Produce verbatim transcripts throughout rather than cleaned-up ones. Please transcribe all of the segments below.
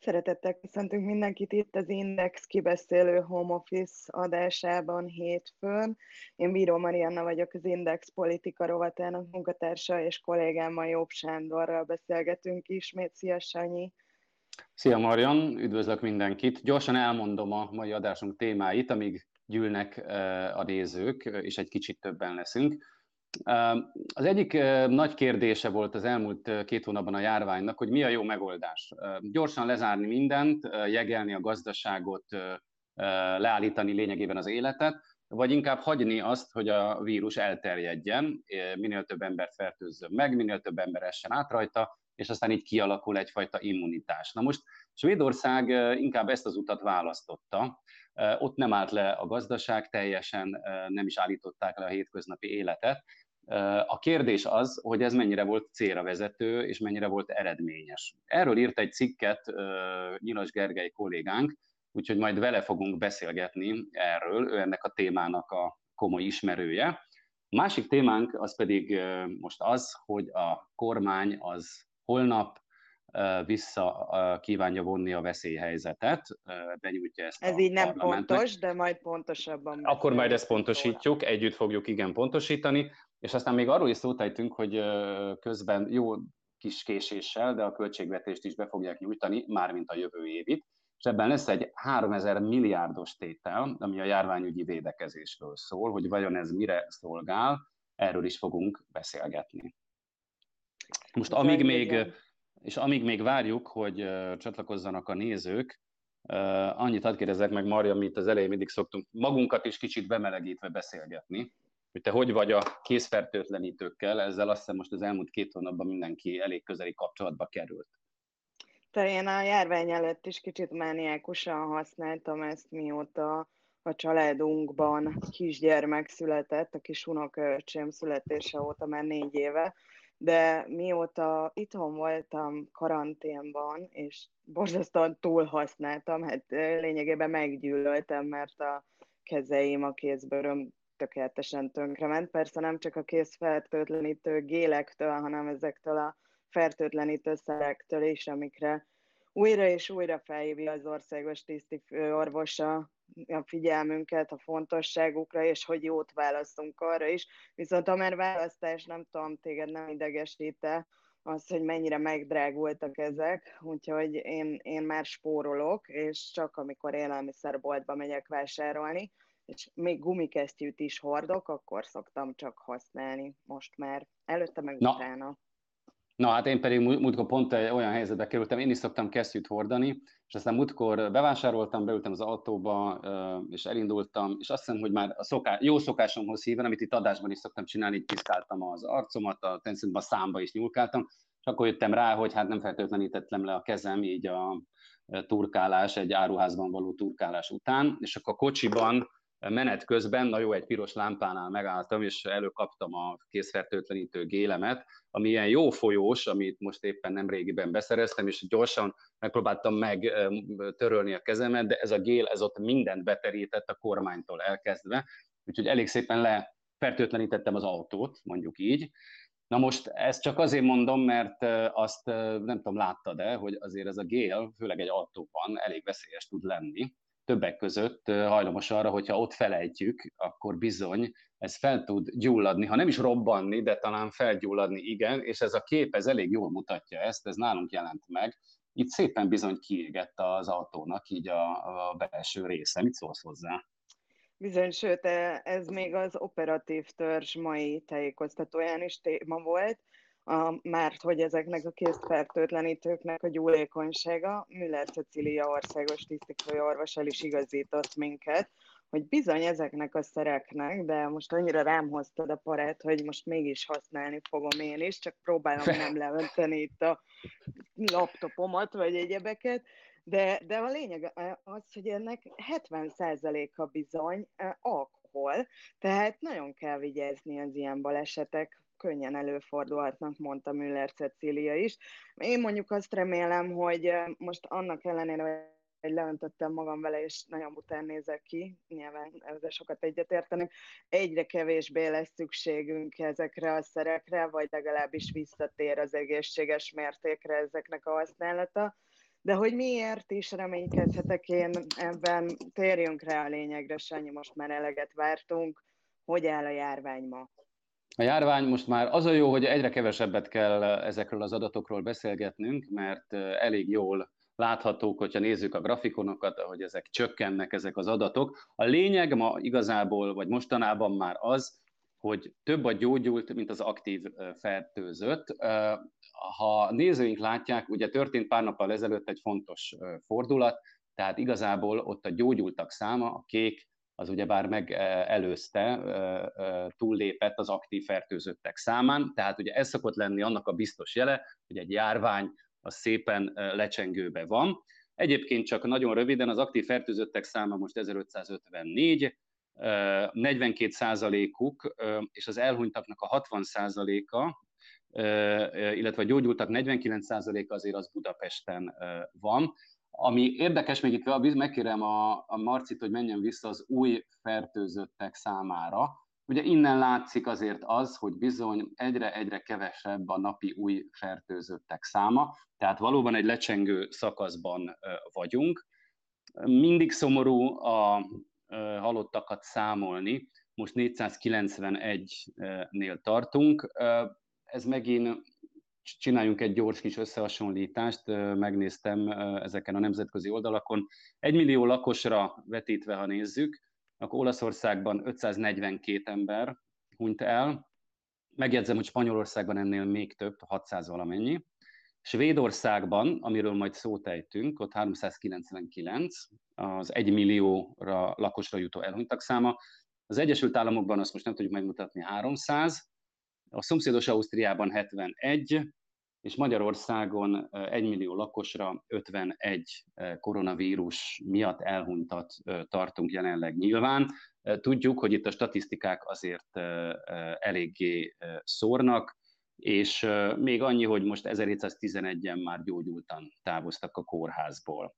Szeretettel köszöntünk mindenkit itt az Index kibeszélő Home Office adásában hétfőn. Én Bíró Marianna vagyok, az Index politika rovatának munkatársa, és kollégámmal Jobb Sándorral beszélgetünk ismét. Szia, Sanyi! Szia Marian, üdvözlök mindenkit! Gyorsan elmondom a mai adásunk témáit, amíg gyűlnek a nézők, és egy kicsit többen leszünk. Az egyik nagy kérdése volt az elmúlt két hónapban a járványnak, hogy mi a jó megoldás. Gyorsan lezárni mindent, jegelni a gazdaságot, leállítani lényegében az életet, vagy inkább hagyni azt, hogy a vírus elterjedjen, minél több embert fertőzzön meg, minél több ember essen át rajta, és aztán így kialakul egyfajta immunitás. Na most Svédország inkább ezt az utat választotta. Ott nem állt le a gazdaság, teljesen nem is állították le a hétköznapi életet. A kérdés az, hogy ez mennyire volt célra vezető, és mennyire volt eredményes. Erről írt egy cikket Nyilas Gergely kollégánk, úgyhogy majd vele fogunk beszélgetni erről, ő ennek a témának a komoly ismerője. A másik témánk az pedig most az, hogy a kormány az holnap vissza kívánja vonni a veszélyhelyzetet, benyújtja ezt Ez a így nem parlamentnek. pontos, de majd pontosabban Akkor majd ezt róla. pontosítjuk, együtt fogjuk igen pontosítani, és aztán még arról is szót ejtünk, hogy közben jó kis késéssel, de a költségvetést is be fogják nyújtani, mármint a jövő évit, és ebben lesz egy háromezer milliárdos tétel, ami a járványügyi védekezésről szól, hogy vajon ez mire szolgál, erről is fogunk beszélgetni. Most amíg még, és amíg még várjuk, hogy uh, csatlakozzanak a nézők, uh, annyit hadd kérdezzek meg, Marja, amit az elején mindig szoktunk magunkat is kicsit bemelegítve beszélgetni, hogy te hogy vagy a készfertőtlenítőkkel, ezzel azt hiszem most az elmúlt két hónapban mindenki elég közeli kapcsolatba került. Te én a járvány előtt is kicsit mániákusan használtam ezt, mióta a családunkban kisgyermek született, a kis unokaöcsém születése óta már négy éve, de mióta itthon voltam karanténban, és borzasztóan túl használtam, hát lényegében meggyűlöltem, mert a kezeim, a kézbőröm tökéletesen tönkrement. Persze nem csak a kézfertőtlenítő gélektől, hanem ezektől a fertőtlenítő szerektől is, amikre újra és újra felhívja az országos tisztifőorvos a figyelmünket a fontosságukra, és hogy jót választunk arra is. Viszont a már választás, nem tudom, téged nem idegesít-e az, hogy mennyire megdrágultak ezek, úgyhogy én, én már spórolok, és csak amikor élelmiszerboltba megyek vásárolni, és még gumikesztyűt is hordok, akkor szoktam csak használni most már. Előtte meg Na. utána. Na hát én pedig múltkor pont olyan helyzetbe kerültem, én is szoktam kesztyűt hordani, és aztán múltkor bevásároltam, beültem az autóba, és elindultam, és azt hiszem, hogy már a szoká, jó szokásomhoz híven, amit itt adásban is szoktam csinálni, így piszkáltam az arcomat, a természetesen a számba is nyúlkáltam, és akkor jöttem rá, hogy hát nem feltétlenítettem le a kezem így a turkálás, egy áruházban való turkálás után, és akkor a kocsiban menet közben, na jó, egy piros lámpánál megálltam, és előkaptam a kézfertőtlenítő gélemet, ami ilyen jó folyós, amit most éppen nem régiben beszereztem, és gyorsan megpróbáltam megtörölni a kezemet, de ez a gél, ez ott mindent beterített a kormánytól elkezdve, úgyhogy elég szépen lefertőtlenítettem az autót, mondjuk így. Na most ezt csak azért mondom, mert azt nem tudom, láttad-e, hogy azért ez a gél, főleg egy autóban elég veszélyes tud lenni. Többek között hajlamos arra, hogyha ott felejtjük, akkor bizony ez fel tud gyulladni, ha nem is robbanni, de talán felgyulladni, igen, és ez a kép, ez elég jól mutatja ezt, ez nálunk jelent meg. Itt szépen bizony kiégett az autónak így a, a belső része. Mit szólsz hozzá? Bizony, sőt, ez még az operatív törzs mai tájékoztatóján is téma volt, a, mert hogy ezeknek a kézfertőtlenítőknek a gyúlékonysága, Müller Cecília országos tisztifőorvos el is igazított minket, hogy bizony ezeknek a szereknek, de most annyira rám hoztad a parát, hogy most mégis használni fogom én is, csak próbálom nem leönteni itt a laptopomat, vagy egyebeket, de, de a lényeg az, hogy ennek hetven százaléka bizony alkohol, tehát nagyon kell vigyázni az ilyen balesetek, könnyen előfordulhatnak, mondta Müller Cecília is. Én mondjuk azt remélem, hogy most annak ellenére, hogy leöntöttem magam vele, és nagyon bután nézek ki, nyilván ezzel sokat egyetértenek, egyre kevésbé lesz szükségünk ezekre a szerekre, vagy legalábbis visszatér az egészséges mértékre ezeknek a használata. De hogy miért is reménykedhetek én ebben, térjünk rá a lényegre, Sanyi, most már eleget vártunk. Hogy áll a járvány ma? A járvány most már az a jó, hogy egyre kevesebbet kell ezekről az adatokról beszélgetnünk, mert elég jól láthatók, hogyha nézzük a grafikonokat, hogy ezek csökkennek, ezek az adatok. A lényeg ma igazából, vagy mostanában már az, hogy több a gyógyult, mint az aktív fertőzött. Ha nézőink látják, ugye történt pár nappal ezelőtt egy fontos fordulat, tehát igazából ott a gyógyultak száma, a kék, az ugyebár megelőzte, túllépett az aktív fertőzöttek számán, tehát ugye ez szokott lenni annak a biztos jele, hogy egy járvány az szépen lecsengőbe van. Egyébként csak nagyon röviden az aktív fertőzöttek száma most ezerötszázötvennégy, negyvenkét százalékuk és az elhunytaknak a hatvan százaléka, illetve a gyógyultak negyvenkilenc százaléka azért az Budapesten van. Ami érdekes, még itt megkérem a, a Marcit, hogy menjen vissza az új fertőzöttek számára. Ugye innen látszik azért az, hogy bizony egyre-egyre kevesebb a napi új fertőzöttek száma, tehát valóban egy lecsengő szakaszban vagyunk. Mindig szomorú a halottakat számolni, most négyszázkilencvenegynél tartunk. Ez megint csináljunk egy gyors kis összehasonlítást, megnéztem ezeken a nemzetközi oldalakon. Egy millió lakosra vetítve, ha nézzük, akkor Olaszországban ötszáznegyvenkét ember hunyt el. Megjegyzem, hogy Spanyolországban ennél még több, hatszáz valamennyi. Svédországban, amiről majd szót ejtünk, ott háromszázkilencvenkilenc, az egy millióra lakosra jutó elhunytak száma. Az Egyesült Államokban azt most nem tudjuk megmutatni, háromszáz, a szomszédos Ausztriában hetvenegy, és Magyarországon egymillió lakosra ötvenegy koronavírus miatt elhunytat tartunk jelenleg nyilván. Tudjuk, hogy itt a statisztikák azért eléggé szórnak, és még annyi, hogy most ezerhétszáztizenegyen már gyógyultan távoztak a kórházból.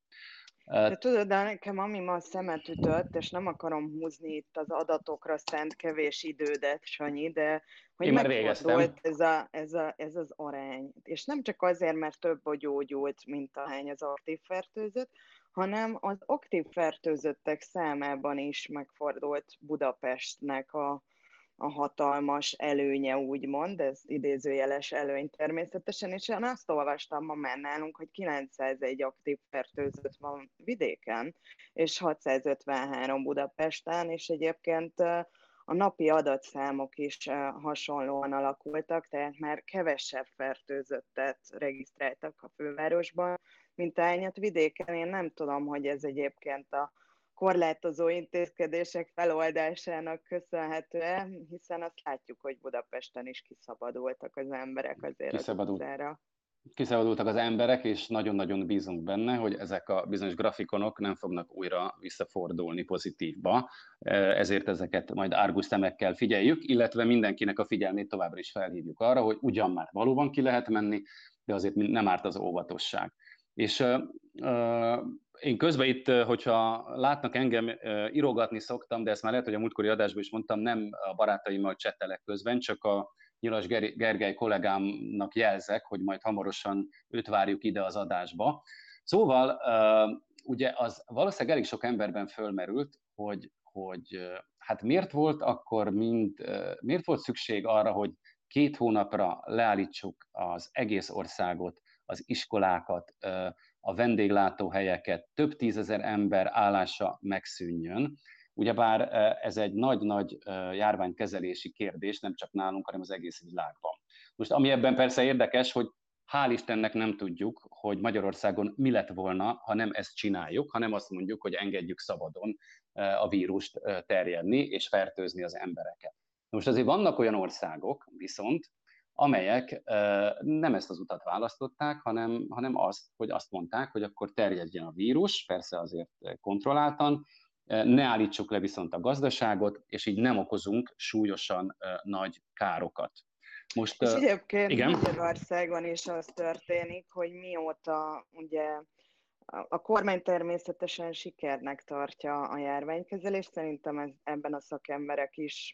De tudod, de nekem ami ma a szemet ütött, és nem akarom húzni itt az adatokra szent kevés idődet, Sanyi, de hogy Én már megfordult végeztem. ez, a, ez, a, ez az arány. És nem csak azért, mert több a gyógyult, mint ahány az aktív fertőzött, hanem az aktív fertőzöttek számában is megfordult Budapestnek a, a hatalmas előnye, úgymond, ez idézőjeles előny természetesen, és én azt olvastam ma már nálunk, hogy kilencszázegy aktív fertőzött van vidéken, és hatszázötvenhárom Budapesten, és egyébként a napi adatszámok is hasonlóan alakultak, tehát már kevesebb fertőzöttet regisztráltak a fővárosban, mint ányat vidéken. Én nem tudom, hogy ez egyébként a korlátozó intézkedések feloldásának köszönhetően, hiszen azt látjuk, hogy Budapesten is kiszabadultak az emberek azért az utcára. Kiszabadultak az emberek, és nagyon-nagyon bízunk benne, hogy ezek a bizonyos grafikonok nem fognak újra visszafordulni pozitívba, ezért ezeket majd árgus szemekkel figyeljük, illetve mindenkinek a figyelmét továbbra is felhívjuk arra, hogy ugyan már valóban ki lehet menni, de azért nem árt az óvatosság. És uh, uh, én közben itt, hogyha látnak engem, uh, írogatni szoktam, de ezt már lehet, hogy a múltkori adásban is mondtam, nem a barátaimmal csetelek közben, csak a Nyilas Gergely kollégámnak jelzek, hogy majd hamarosan őt várjuk ide az adásba. Szóval uh, ugye az valószínűleg elég sok emberben fölmerült, hogy, hogy uh, hát miért volt akkor mind, uh, miért volt szükség arra, hogy két hónapra leállítsuk az egész országot, az iskolákat, a vendéglátóhelyeket, több tízezer ember állása megszűnjön. Ugyebár ez egy nagy-nagy járványkezelési kérdés, nem csak nálunk, hanem az egész világban. Most ami ebben persze érdekes, hogy hál' Istennek nem tudjuk, hogy Magyarországon mi lett volna, ha nem ezt csináljuk, hanem azt mondjuk, hogy engedjük szabadon a vírust terjedni és fertőzni az embereket. Most azért vannak olyan országok viszont, amelyek nem ezt az utat választották, hanem, hanem azt, hogy azt mondták, hogy akkor terjedjen a vírus, persze azért kontrolláltan, ne állítsuk le viszont a gazdaságot, és így nem okozunk súlyosan nagy károkat. Most, és egyébként igen? Magyarországon is az történik, hogy mióta ugye a kormány természetesen sikernek tartja a járványkezelést, szerintem ez, ebben a szakemberek is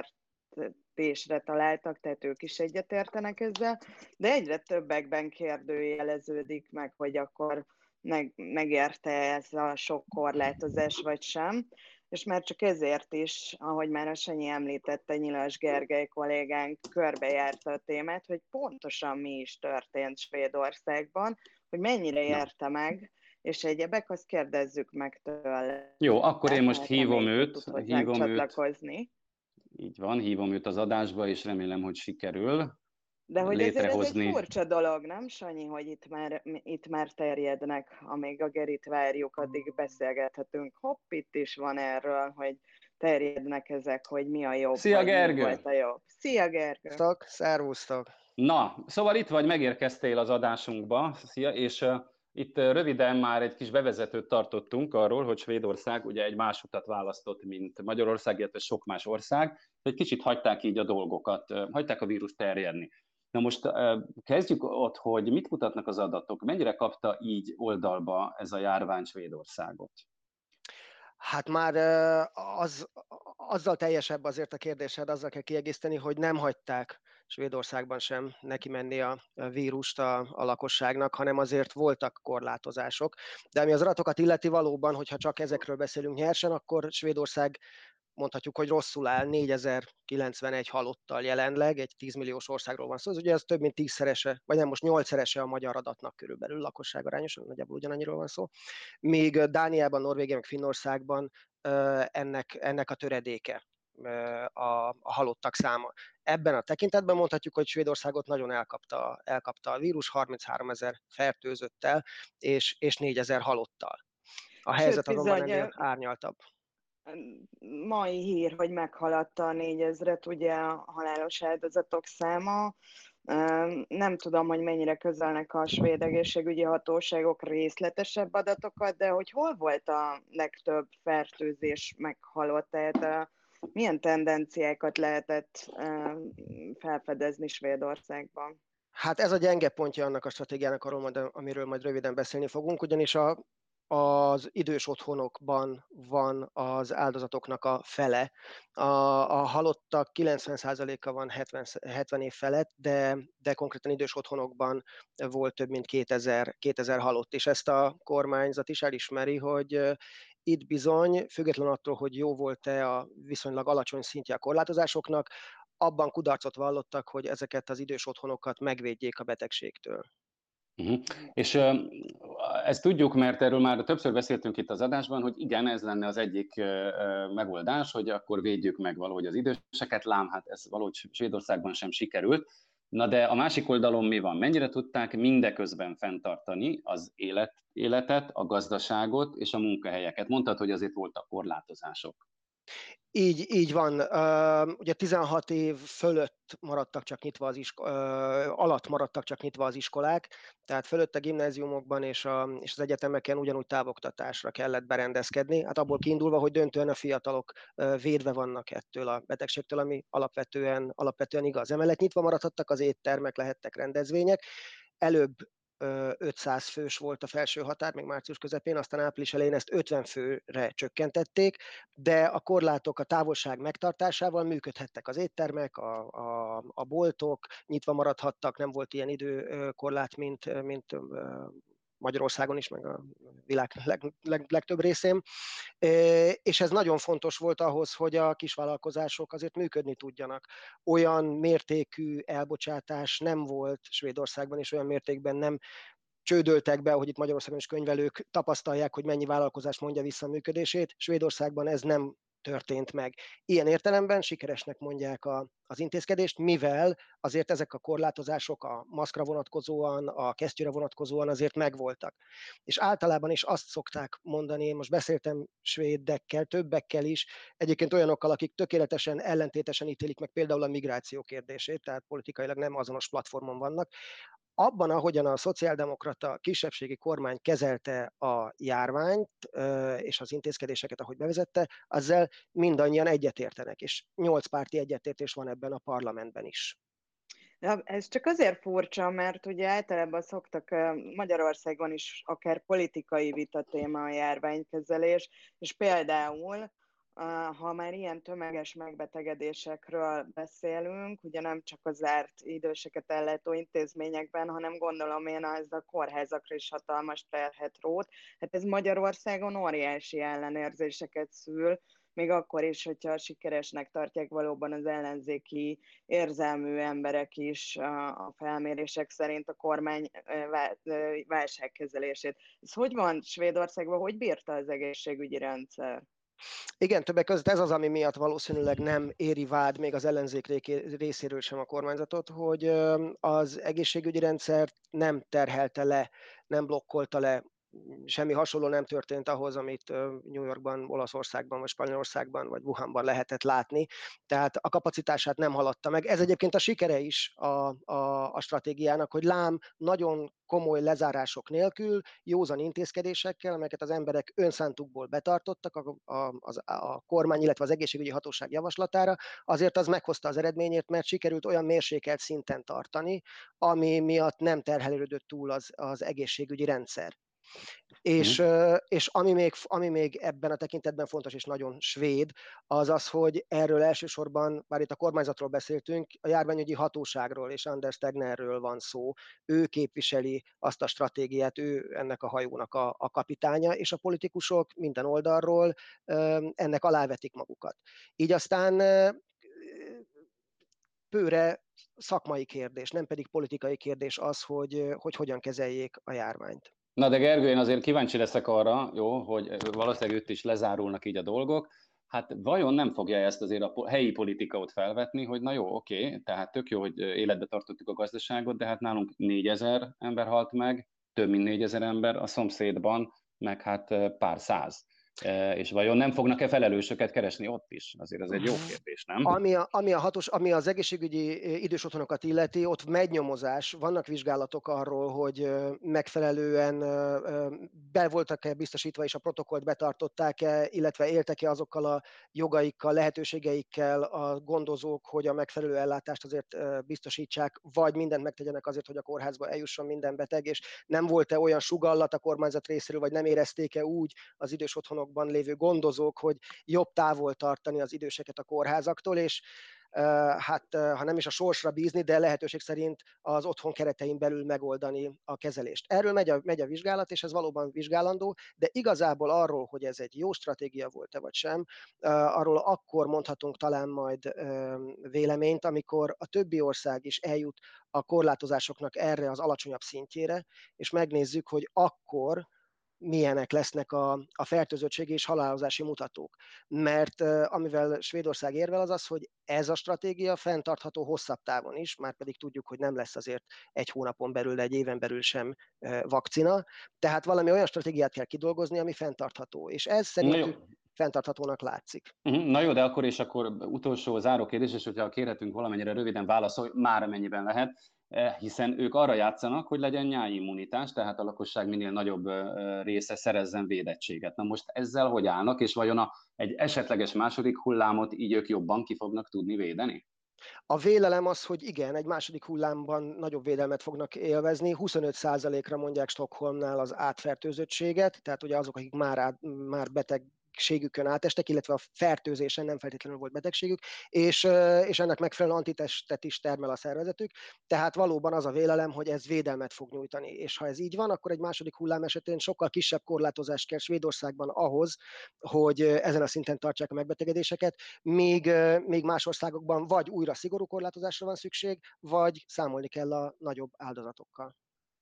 megértésre találtak, tehát ők is egyetértenek ezzel, de egyre többekben kérdőjeleződik meg, hogy akkor meg, megérte ez a sok korlátozás, vagy sem. És már csak ezért is, ahogy már a Sanyi említette, Nyilas Gergely kollégánk körbejárta a témát, hogy pontosan mi is történt Svédországban, hogy mennyire Na. érte meg, és egyebek, azt kérdezzük meg tőle, Jó, akkor én most mert hívom reméljük, hogy őt, tud hozzánk hívom őt, csatlakozni. így van, hívom őt az adásba, és remélem, hogy sikerül De hogy azért ez egy létrehozni. furcsa dolog, nem, Sanyi, hogy itt már, itt már terjednek, amíg a Gerit várjuk, addig beszélgethetünk. Hopp, itt is van erről, hogy terjednek ezek, hogy mi a jobb, Szia, vagy mi Gergő! volt a jobb. Szia, Gergő! Sziasztok, szervusztok! Na, szóval itt vagy, megérkeztél az adásunkba, szia, és uh, itt uh, röviden már egy kis bevezetőt tartottunk arról, hogy Svédország ugye egy más utat választott, mint Magyarország, illetve sok más ország, egy kicsit hagyták így a dolgokat, uh, hagyták a vírus terjedni. Na most uh, kezdjük ott, hogy mit mutatnak az adatok, mennyire kapta így oldalba ez a járvány Svédországot? Hát már az, azzal teljesebb azért a kérdésed, azzal kell kiegészíteni, hogy nem hagyták Svédországban sem neki menni a vírust a, a lakosságnak, hanem azért voltak korlátozások. De ami az adatokat illeti, valóban, hogyha csak ezekről beszélünk nyersen, akkor Svédország mondhatjuk, hogy rosszul áll, négyezer-kilencvenegy halottal jelenleg, egy tíz milliós országról van szó, ez ugye az több mint tízszerese, vagy nem, most nyolcszerese a magyar adatnak körülbelül lakosságarányosan, nagyjából ugyanannyiról van szó. Míg Dániában, Norvégiában, meg Finnországban ennek, ennek a töredéke a, a halottak száma. Ebben a tekintetben mondhatjuk, hogy Svédországot nagyon elkapta, elkapta a vírus, harmincháromezer fertőzöttel és, és négyezer halottal. A helyzet Sőt, azonban bizony, ennél árnyaltabb. mai hír, hogy meghaladta a négyezret, ugye a halálos áldozatok száma. Nem tudom, hogy mennyire közölnek a svéd egészségügyi hatóságok részletesebb adatokat, de hogy hol volt a legtöbb fertőzés meghalott, tehát milyen tendenciákat lehetett felfedezni Svédországban? Hát ez a gyenge pontja annak a stratégiának, arról majd, amiről majd röviden beszélni fogunk, ugyanis a az idős otthonokban van az áldozatoknak a fele. A, a halottak kilencven százaléka van hetven, hetven év felett, de, de konkrétan idős otthonokban volt több mint kétezer, kétezer halott, és ezt a kormányzat is elismeri, hogy itt bizony, függetlenül attól, hogy jó volt-e a viszonylag alacsony szintje a korlátozásoknak, abban kudarcot vallottak, hogy ezeket az idős otthonokat megvédjék a betegségtől. Uh-huh. És uh, ezt tudjuk, mert erről már többször beszéltünk itt az adásban, hogy igen, ez lenne az egyik uh, megoldás, hogy akkor védjük meg valahogy az időseket, lám, hát ez valahogy Svédországban sem sikerült. Na de a másik oldalon mi van? Mennyire tudták mindeközben fenntartani az élet, életet, a gazdaságot és a munkahelyeket? Mondtad, hogy azért voltak korlátozások. Így, így van. Uh, ugye tizenhat év fölött maradtak csak nyitva az isko- uh, alatt maradtak csak nyitva az iskolák, tehát fölött a gimnáziumokban és, a, és az egyetemeken ugyanúgy távoktatásra kellett berendezkedni. Hát abból kiindulva, hogy döntően a fiatalok uh, védve vannak ettől a betegségtől, ami alapvetően, alapvetően igaz. Emellett nyitva maradhattak az éttermek, lehettek rendezvények. Előbb ötszáz fős volt a felső határ, még március közepén, aztán április elején ezt ötven főre csökkentették, de a korlátok a távolság megtartásával működhettek az éttermek, a, a, a boltok, nyitva maradhattak, nem volt ilyen időkorlát, mint, mint Magyarországon is, meg a világ leg, leg, legtöbb részén. És ez nagyon fontos volt ahhoz, hogy a kisvállalkozások azért működni tudjanak. Olyan mértékű elbocsátás nem volt Svédországban, és olyan mértékben nem csődöltek be, ahogy itt Magyarországon is könyvelők tapasztalják, hogy mennyi vállalkozás mondja vissza a működését. Svédországban ez nem történt meg. Ilyen értelemben sikeresnek mondják a, az intézkedést, mivel azért ezek a korlátozások a maszkra vonatkozóan, a kesztyűre vonatkozóan azért megvoltak. És általában is azt szokták mondani, én most beszéltem svédekkel, többekkel is, egyébként olyanokkal, akik tökéletesen ellentétesen ítélik meg például a migráció kérdését, tehát politikailag nem azonos platformon vannak. Abban, ahogyan a szociáldemokrata kisebbségi kormány kezelte a járványt és az intézkedéseket, ahogy bevezette, azzal mindannyian egyetértenek, és nyolc párti egyetértés van ebben a parlamentben is. Ja, ez csak azért furcsa, mert ugye általában szoktak Magyarországon is akár politikai vita téma a járványkezelés, és például ha már ilyen tömeges megbetegedésekről beszélünk, ugye nem csak a zárt időseket ellátó intézményekben, hanem gondolom én ez a kórházakra is hatalmas terhet rót. Hát ez Magyarországon óriási ellenérzéseket szül, még akkor is, hogyha sikeresnek tartják valóban az ellenzéki érzelmű emberek is a felmérések szerint a kormány válságkezelését. Ez hogy van Svédországban, hogy bírta az egészségügyi rendszer? Igen, többek között ez az, ami miatt valószínűleg nem éri vád még az ellenzék részéről sem a kormányzatot, hogy az egészségügyi rendszert nem terhelte le, nem blokkolta le, semmi hasonló nem történt ahhoz, amit New Yorkban, Olaszországban, vagy Spanyolországban, vagy Wuhanban lehetett látni. Tehát a kapacitását nem haladta meg. Ez egyébként a sikere is a, a, a stratégiának, hogy lám nagyon komoly lezárások nélkül, józan intézkedésekkel, amelyeket az emberek önszántukból betartottak a, a, a, a kormány, illetve az egészségügyi hatóság javaslatára, azért az meghozta az eredményét, mert sikerült olyan mérsékelt szinten tartani, ami miatt nem terhelődött túl az, az egészségügyi rendszer. És, mm. és ami, még, ami még ebben a tekintetben fontos és nagyon svéd, az az, hogy erről elsősorban, bár itt a kormányzatról beszéltünk, a járványügyi hatóságról és Anders Tegnérről van szó. Ő képviseli azt a stratégiát, ő ennek a hajónak a, a kapitánya, és a politikusok minden oldalról ennek alávetik magukat. Így aztán bőre szakmai kérdés, nem pedig politikai kérdés az, hogy, hogy hogyan kezeljék a járványt. Na de Gergő, én azért kíváncsi leszek arra, jó, hogy valószínűleg őt is lezárulnak így a dolgok. Hát vajon nem fogja ezt azért a helyi politika ott felvetni, hogy na jó, oké, tehát tök jó, hogy életbe tartottuk a gazdaságot, de hát nálunk négyezer ember halt meg, több mint négyezer ember, a szomszédban meg hát pár száz. És vajon nem fognak-e felelősöket keresni ott is? Azért ez egy jó kérdés, nem? Ami, a, ami, a hatos, ami az egészségügyi idős otthonokat illeti, ott megy nyomozás, vannak vizsgálatok arról, hogy megfelelően be voltak-e biztosítva és a protokollt betartották-e, illetve éltek-e azokkal a jogaikkal, lehetőségeikkel a gondozók, hogy a megfelelő ellátást azért biztosítsák, vagy mindent megtegyenek azért, hogy a kórházba eljusson minden beteg, és nem volt-e olyan sugallat a kormányzat részéről, vagy nem érezték-e úgy az idős otthonokban lévő gondozók, hogy jobb távol tartani az időseket a kórházaktól, és hát ha nem is a sorsra bízni, de lehetőség szerint az otthon keretein belül megoldani a kezelést. Erről megy a, megy a vizsgálat, és ez valóban vizsgálandó, de igazából arról, hogy ez egy jó stratégia volt-e vagy sem, arról akkor mondhatunk talán majd véleményt, amikor a többi ország is eljut a korlátozásoknak erre az alacsonyabb szintjére, és megnézzük, hogy akkor milyenek lesznek a, a fertőzöttségi és halálozási mutatók. Mert uh, amivel Svédország érvel az az, hogy ez a stratégia fenntartható hosszabb távon is, már pedig tudjuk, hogy nem lesz azért egy hónapon belül, egy éven belül sem uh, vakcina, tehát valami olyan stratégiát kell kidolgozni, ami fenntartható. És ez szerintük fenntarthatónak látszik. Na jó, de akkor és akkor utolsó záró kérdés, és hogyha kérhetünk valamennyire röviden válaszolj, már amennyiben lehet, hiszen ők arra játszanak, hogy legyen nyáimmunitás, tehát a lakosság minél nagyobb része szerezzen védettséget. Na most ezzel hogy állnak, és vajon a, egy esetleges második hullámot így ők jobban ki fognak tudni védeni? A vélelem az, hogy igen, egy második hullámban nagyobb védelmet fognak élvezni. huszonöt százalékra mondják Stockholmnál az átfertőzöttséget, tehát ugye azok, akik már, át, már beteg ségükön átestek, illetve a fertőzésen nem feltétlenül volt betegségük, és, és ennek megfelelően antitestet is termel a szervezetük. Tehát valóban az a vélelem, hogy ez védelmet fog nyújtani. És ha ez így van, akkor egy második hullám esetén sokkal kisebb korlátozást kell Svédországban ahhoz, hogy ezen a szinten tartsák a megbetegedéseket, míg, míg más országokban vagy újra szigorú korlátozásra van szükség, vagy számolni kell a nagyobb áldozatokkal.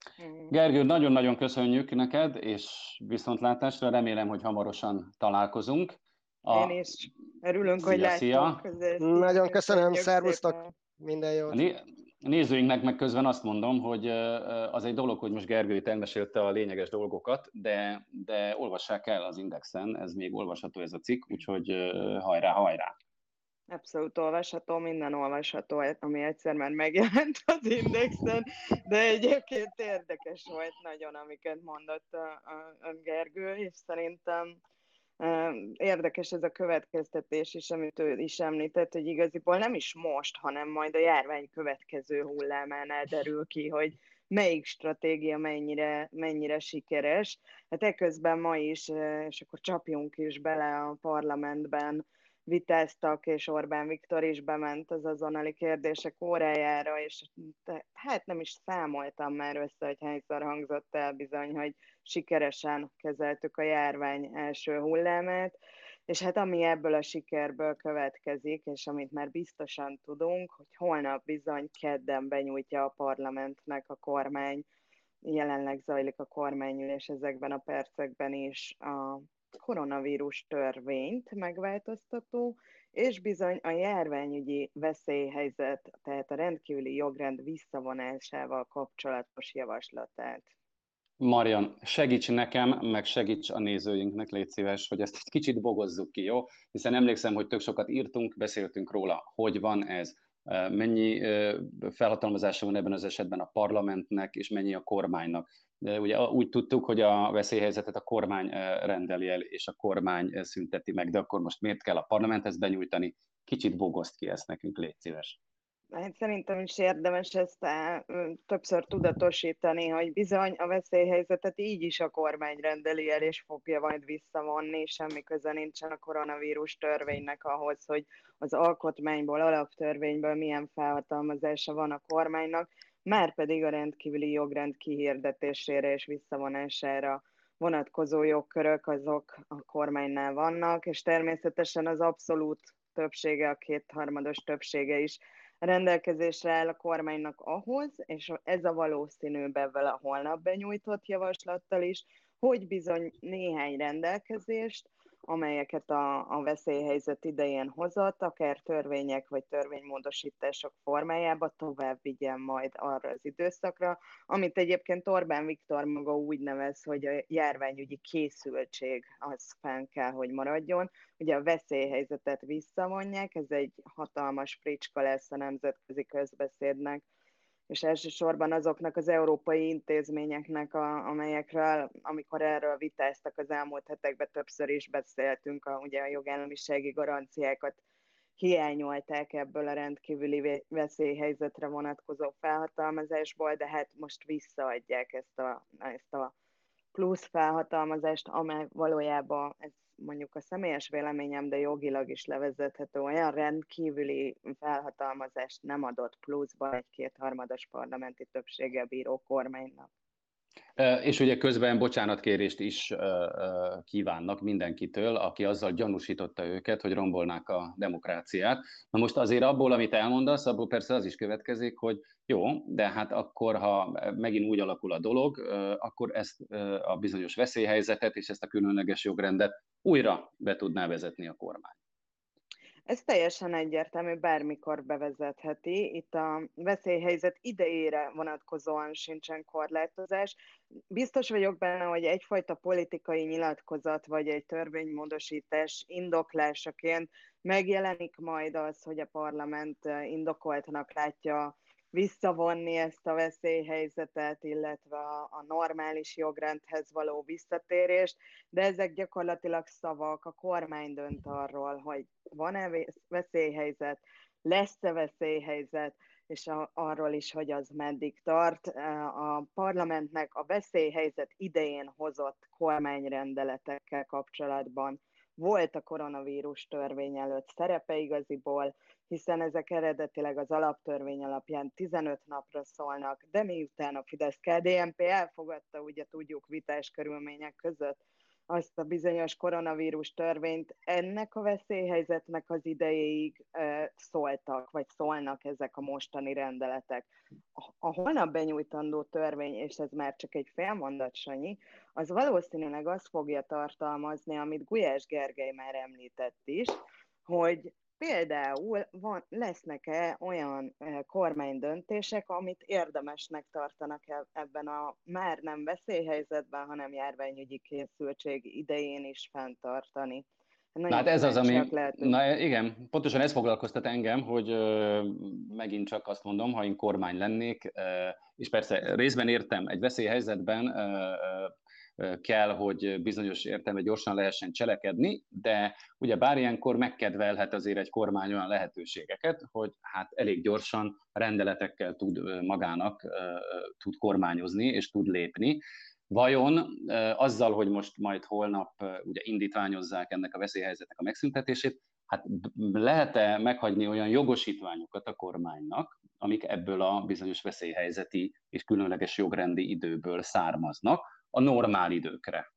Gergő, nagyon-nagyon köszönjük neked, és viszontlátásra, remélem, hogy hamarosan találkozunk. A... Én is örülünk, szia, hogy láttunk. Nagyon köszönöm, szervusztok, minden jót. A nézőinknek meg közben azt mondom, hogy az egy dolog, hogy most Gergő itt elmesélte a lényeges dolgokat, de, de olvassák el az Indexen, ez még olvasható ez a cikk, úgyhogy hajrá, hajrá! Abszolút olvasható, minden olvasható, ami egyszer már megjelent az Indexen, de egyébként érdekes volt nagyon, amiket mondott a, a, a Gergő, és szerintem uh, érdekes ez a következtetés is, amit ő is említett, hogy igaziból nem is most, hanem majd a járvány következő hullámánál derül ki, hogy melyik stratégia mennyire, mennyire sikeres. Hát eközben ma is, és akkor csapjunk is bele a parlamentben, vitáztak, és Orbán Viktor is bement az azonnali kérdések órájára, és te, hát nem is számoltam már össze, hogy hányszor hangzott el bizony, hogy sikeresen kezeltük a járvány első hullámát, és hát ami ebből a sikerből következik, és amit már biztosan tudunk, hogy holnap bizony kedden benyújtja a parlamentnek a kormány, jelenleg zajlik a kormányülés ezekben a percekben is a koronavírus törvényt megváltoztató, és bizony a járványügyi veszélyhelyzet, tehát a rendkívüli jogrend visszavonásával kapcsolatos javaslatát. Marian, segíts nekem, meg segíts a nézőinknek, légy szíves, hogy ezt egy kicsit bogozzuk ki, jó? Hiszen emlékszem, hogy tök sokat írtunk, beszéltünk róla, hogy van ez, mennyi felhatalmazása van ebben az esetben a parlamentnek, és mennyi a kormánynak. De ugye úgy tudtuk, hogy a veszélyhelyzetet a kormány rendeli el, és a kormány szünteti meg, de akkor most miért kell a parlamenthez benyújtani? Kicsit bogozd ki ezt nekünk, légy szíves. Hát szerintem is érdemes ezt á, többször tudatosítani, hogy bizony a veszélyhelyzetet így is a kormány rendeli el, és fogja majd visszavonni, semmi köze nincsen a koronavírus törvénynek ahhoz, hogy az alkotmányból, alaptörvényből milyen felhatalmazása van a kormánynak, már pedig a rendkívüli jogrend kihirdetésére és visszavonására vonatkozó jogkörök azok a kormánynál vannak, és természetesen az abszolút többsége, a kétharmados többsége is rendelkezésre áll a kormánynak ahhoz, és ez a valószínűbb ebben a holnap benyújtott javaslattal is, hogy bizony néhány rendelkezést, amelyeket a, a veszélyhelyzet idején hozott, akár törvények vagy törvénymódosítások formájába tovább vigyen majd arra az időszakra, amit egyébként Orbán Viktor maga úgy nevez, hogy a járványügyi készültség az fenn kell, hogy maradjon. Ugye a veszélyhelyzetet visszavonják, ez egy hatalmas fricska lesz a nemzetközi közbeszédnek, és elsősorban azoknak az európai intézményeknek, a, amelyekről, amikor erről vitáztak az elmúlt hetekben, többször is beszéltünk, a, ugye a jogállamisági garanciákat hiányolták ebből a rendkívüli veszélyhelyzetre vonatkozó felhatalmazásból, de hát most visszaadják ezt a, ezt a plusz felhatalmazást, amely valójában, ez mondjuk a személyes véleményem, de jogilag is levezethető, olyan rendkívüli felhatalmazást nem adott pluszban egy kétharmados parlamenti többséggel bíró kormánynak. És ugye közben bocsánatkérést is kívánnak mindenkitől, aki azzal gyanúsította őket, hogy rombolnák a demokráciát. Na most azért abból, amit elmondasz, abból persze az is következik, hogy jó, de hát akkor, ha megint úgy alakul a dolog, akkor ezt a bizonyos veszélyhelyzetet és ezt a különleges jogrendet újra be tudná vezetni a kormány. Ez teljesen egyértelmű, bármikor bevezetheti. Itt a veszélyhelyzet idejére vonatkozóan sincsen korlátozás. Biztos vagyok benne, hogy egyfajta politikai nyilatkozat vagy egy törvénymódosítás indoklásaként megjelenik majd az, hogy a parlament indokoltnak látja visszavonni ezt a veszélyhelyzetet, illetve a, a normális jogrendhez való visszatérést, de ezek gyakorlatilag szavak, a kormány dönt arról, hogy van-e veszélyhelyzet, lesz-e veszélyhelyzet, és a, arról is, hogy az meddig tart. A parlamentnek a veszélyhelyzet idején hozott kormányrendeletekkel kapcsolatban volt a koronavírus törvény előtt szerepe igaziból, hiszen ezek eredetileg az alaptörvény alapján tizenöt napra szólnak, de miután a Fidesz-ká dé en pé elfogadta, ugye tudjuk vitás körülmények között, azt a bizonyos koronavírus törvényt, ennek a veszélyhelyzetnek az idejéig e, szóltak, vagy szólnak ezek a mostani rendeletek. A, a holnap benyújtandó törvény, és ez már csak egy félmondat, Sanyi, az valószínűleg azt fogja tartalmazni, amit Gulyás Gergely már említett is, hogy például van, lesznek-e olyan kormánydöntések, amit érdemesnek tartanak ebben a már nem veszélyhelyzetben, hanem járványügyi készültség idején is fenntartani. Na hát ez az, ami, na igen, pontosan ez foglalkoztat engem, hogy ö, megint csak azt mondom, ha én kormány lennék, ö, és persze részben értem, egy veszélyhelyzetben ö, kell, hogy bizonyos értelemben gyorsan lehessen cselekedni, de ugye bár ilyenkor megkedvelhet azért egy kormány olyan lehetőségeket, hogy hát elég gyorsan rendeletekkel tud magának tud kormányozni és tud lépni. Vajon azzal, hogy most majd holnap ugye indítványozzák ennek a veszélyhelyzetnek a megszüntetését, hát lehet-e meghagyni olyan jogosítványokat a kormánynak, amik ebből a bizonyos veszélyhelyzeti és különleges jogrendi időből származnak a normál időkre?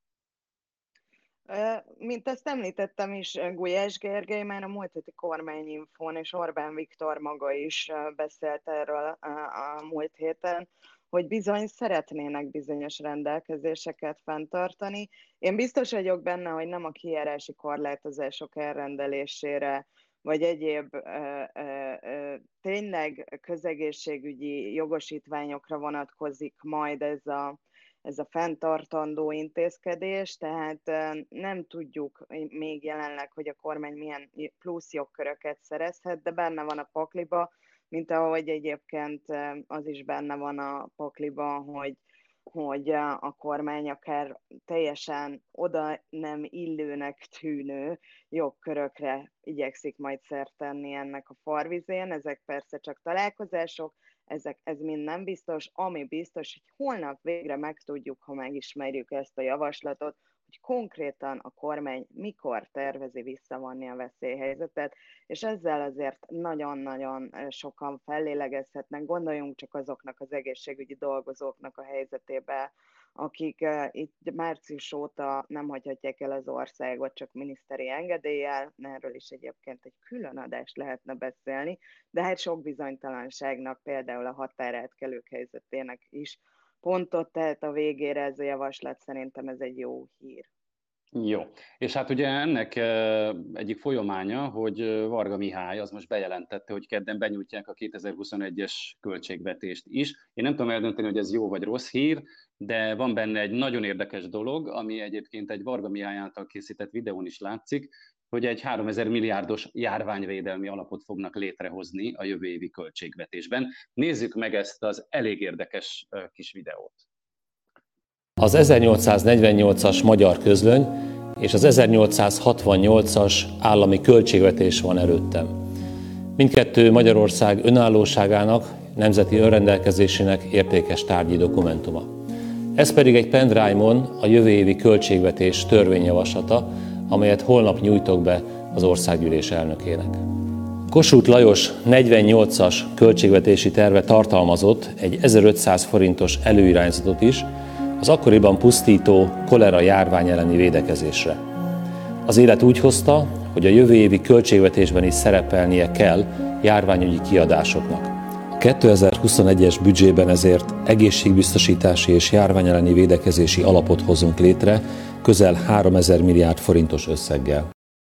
Mint ezt említettem is, Gulyás Gergely már a múlt heti kormányinfón, és Orbán Viktor maga is beszélt erről a múlt héten, hogy bizony szeretnének bizonyos rendelkezéseket fenntartani. Én biztos vagyok benne, hogy nem a kijárási korlátozások elrendelésére, vagy egyéb ö, ö, ö, tényleg közegészségügyi jogosítványokra vonatkozik majd ez a, ez a fenntartandó intézkedés, tehát nem tudjuk még jelenleg, hogy a kormány milyen plusz jogköröket szerezhet, de benne van a pakliba, mint ahogy egyébként az is benne van a pakliban, hogy, hogy a kormány akár teljesen oda nem illőnek tűnő jogkörökre igyekszik majd szert tenni ennek a farvizén. Ezek persze csak találkozások, ezek, ez mind nem biztos. Ami biztos, hogy holnap végre megtudjuk, ha megismerjük ezt a javaslatot, hogy konkrétan a kormány mikor tervezi visszavonni a veszélyhelyzetet, és ezzel azért nagyon-nagyon sokan fellélegezhetnek. Gondoljunk csak azoknak az egészségügyi dolgozóknak a helyzetébe, akik uh, itt március óta nem hagyhatják el az országot csak miniszteri engedéllyel, erről is egyébként egy külön adást lehetne beszélni, de hát sok bizonytalanságnak, például a határátkelők helyzetének is pontot tehet a végére ez a javaslat, szerintem ez egy jó hír. Jó, és hát ugye ennek egyik folyamánya, hogy Varga Mihály az most bejelentette, hogy kedden benyújtják a kétezer-huszonegyes költségvetést is. Én nem tudom eldönteni, hogy ez jó vagy rossz hír, de van benne egy nagyon érdekes dolog, ami egyébként egy Varga Mihály által készített videón is látszik, hogy egy háromezer milliárdos járványvédelmi alapot fognak létrehozni a jövő évi költségvetésben. Nézzük meg ezt az elég érdekes kis videót. Az ezernyolcszáznegyvennyolcas magyar közlöny és az ezernyolcszázhatvannyolcas állami költségvetés van előttem. Mindkettő Magyarország önállóságának, nemzeti önrendelkezésének értékes tárgyi dokumentuma. Ez pedig egy pendrive-on a jövő évi költségvetés törvényjavaslata, amelyet holnap nyújtok be az országgyűlés elnökének. Kossuth Lajos negyvennyolcas költségvetési terve tartalmazott egy ezerötszáz forintos előirányzatot is, az akkoriban pusztító kolera járvány elleni védekezésre. Az élet úgy hozta, hogy a jövő évi költségvetésben is szerepelnie kell járványügyi kiadásoknak. A kétezer-huszonegyes büdzsében ezért egészségbiztosítási és járvány elleni védekezési alapot hozunk létre közel háromezer milliárd forintos összeggel.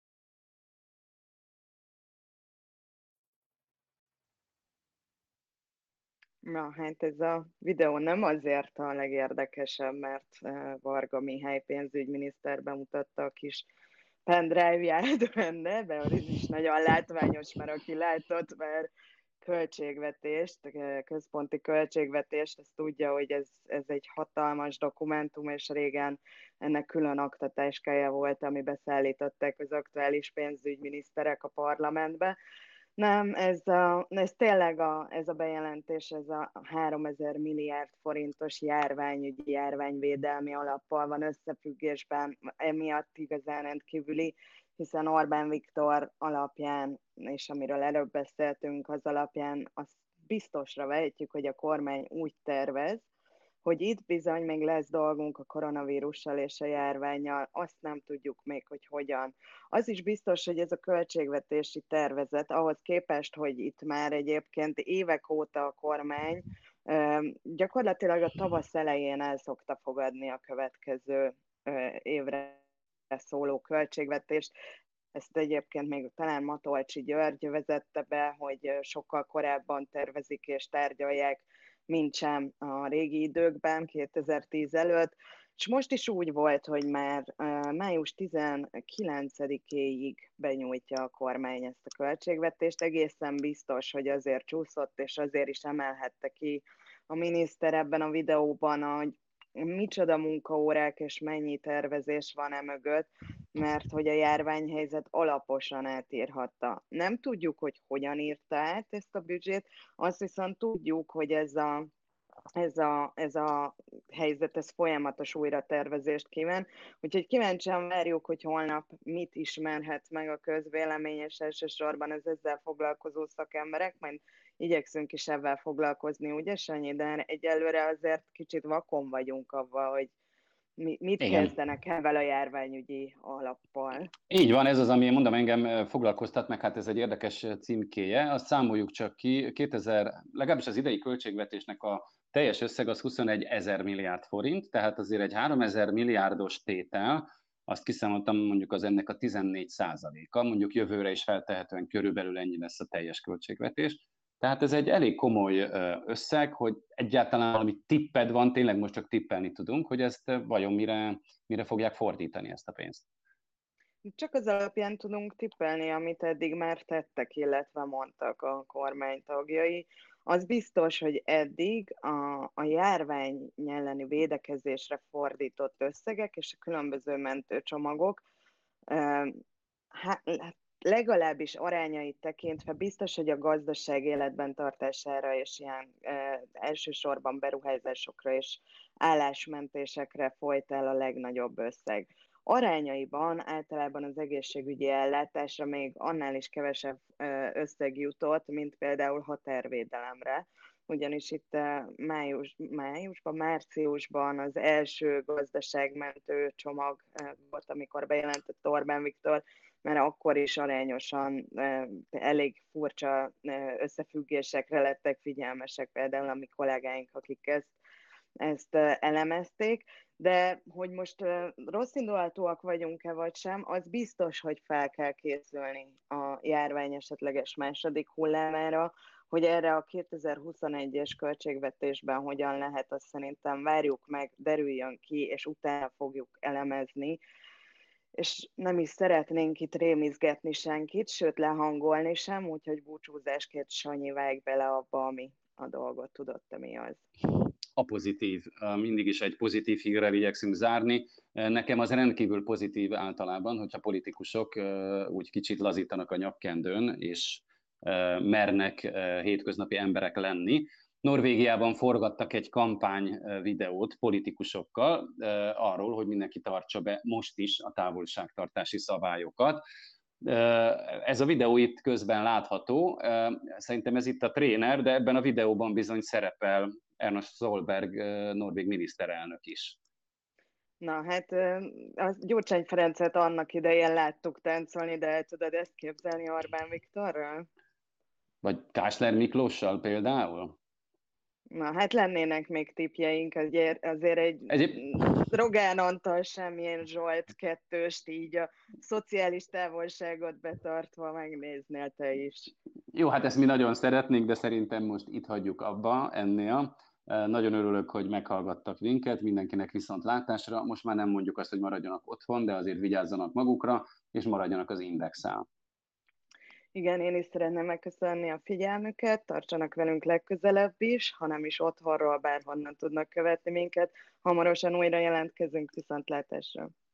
Na, hát ez a videó nem azért a legérdekesebb, mert Varga Mihály pénzügyminiszter bemutatta a kis pendrive-ját benne, de az is nagyon látványos, mert aki látott már költségvetést, központi költségvetést, az tudja, hogy ez, ez egy hatalmas dokumentum, és régen ennek külön aktatáskája volt, amiben szállították az aktuális pénzügyminiszterek a parlamentbe. Nem, ez, a, ez tényleg a, ez a bejelentés, ez a háromezer milliárd forintos járványügyi, járványvédelmi alappal van összefüggésben, emiatt igazán rendkívüli, hiszen Orbán Viktor alapján, és amiről előbb beszéltünk, az alapján azt biztosra vehetjük, hogy a kormány úgy tervez, hogy itt bizony még lesz dolgunk a koronavírussal és a járvánnyal, azt nem tudjuk még, hogy hogyan. Az is biztos, hogy ez a költségvetési tervezet, ahhoz képest, hogy itt már egyébként évek óta a kormány gyakorlatilag a tavasz elején el szokta fogadni a következő évre szóló költségvetést. Ezt egyébként még talán Matolcsy György vezette be, hogy sokkal korábban tervezik és tárgyalják, mint sem a régi időkben, kétezer-tíz előtt, és most is úgy volt, hogy már május tizenkilencedikéig benyújtja a kormány ezt a költségvetést. Egészen biztos, hogy azért csúszott, és azért is emelhette ki a miniszter ebben a videóban, hogy micsoda munkaórák és mennyi tervezés van e mögött, mert hogy a járványhelyzet alaposan átírhatta. Nem tudjuk, hogy hogyan írta át ezt a büdzsét, azt viszont tudjuk, hogy ez a Ez a, ez a helyzet, ez folyamatos újratervezést kíván. Úgyhogy kíváncsian várjuk, hogy holnap mit ismerhet meg a közvélemény, és elsősorban az ezzel foglalkozó szakemberek, majd igyekszünk is ebben foglalkozni, ugye Sanyi? De egyelőre azért kicsit vakon vagyunk avval, hogy mi, mit Igen. kezdenek ebben a járványügyi alappal. Így van, ez az, ami mondom engem foglalkoztat, meg hát ez egy érdekes címkéje. Azt számoljuk csak ki, kétezer, legalábbis az idei költségvetésnek a teljes összeg az huszonegy ezer milliárd forint, tehát azért egy háromezer milliárdos tétel, azt kiszámoltam, mondjuk az ennek a tizennégy százaléka, mondjuk jövőre is feltehetően körülbelül ennyi lesz a teljes költségvetés. Tehát ez egy elég komoly összeg, hogy egyáltalán valami tipped van, tényleg most csak tippelni tudunk, hogy ezt vajon mire, mire fogják fordítani ezt a pénzt. Csak az alapján tudunk tippelni, amit eddig már tettek, illetve mondtak a kormány tagjai. Az biztos, hogy eddig a, a járvány elleni védekezésre fordított összegek és a különböző mentőcsomagok hát, legalábbis arányait tekintve biztos, hogy a gazdaság életben tartására és ilyen e, elsősorban beruházásokra és állásmentésekre folyt el a legnagyobb összeg. Arányaiban általában az egészségügyi ellátásra még annál is kevesebb összeg jutott, mint például határvédelemre, ugyanis itt május, májusban, márciusban az első gazdaságmentő csomag volt, amikor bejelentett Orbán Viktor, mert akkor is arányosan elég furcsa összefüggésekre lettek figyelmesek, például a mi kollégáink, akik ezt, ezt elemezték, de hogy most rossz indulatúak vagyunk-e vagy sem, az biztos, hogy fel kell készülni a járvány esetleges második hullámára, hogy erre a kétezer-huszonegyes költségvetésben hogyan lehet, azt szerintem várjuk meg, derüljön ki, és utána fogjuk elemezni, és nem is szeretnénk itt rémizgetni senkit, sőt lehangolni sem, úgyhogy búcsúzásként Sanyi vág bele abba, ami a dolgot tudott, ami az. A pozitív. Mindig is egy pozitív hírrel igyekszünk zárni. Nekem az rendkívül pozitív általában, hogyha politikusok úgy kicsit lazítanak a nyakkendőn, és mernek hétköznapi emberek lenni. Norvégiában forgattak egy kampány videót politikusokkal arról, hogy mindenki tartsa be most is a távolságtartási szabályokat. Ez a videó itt közben látható. Szerintem ez itt a tréner, de ebben a videóban bizony szerepel Erna Solberg norvég miniszterelnök is. Na hát a Gyurcsány Ferencet annak idején láttuk táncolni, de el tudod ezt képzelni Orbán Viktorral? Vagy Kásler Miklóssal például? Na hát lennének még tippjeink, azért, azért egy Egyéb... Rogán Antal semmilyen Zsolt kettőst így a szociális távolságot betartva megnéznél te is. Jó, hát ezt mi nagyon szeretnénk, de szerintem most itt hagyjuk abba ennél. Nagyon örülök, hogy meghallgattak minket, mindenkinek viszont látásra. Most már nem mondjuk azt, hogy maradjanak otthon, de azért vigyázzanak magukra, és maradjanak az Indexel. Igen, én is szeretném megköszönni a figyelmüket, tartsanak velünk legközelebb is, ha nem is otthonról, bárhonnan tudnak követni minket. Hamarosan újra jelentkezünk, viszontlátásra.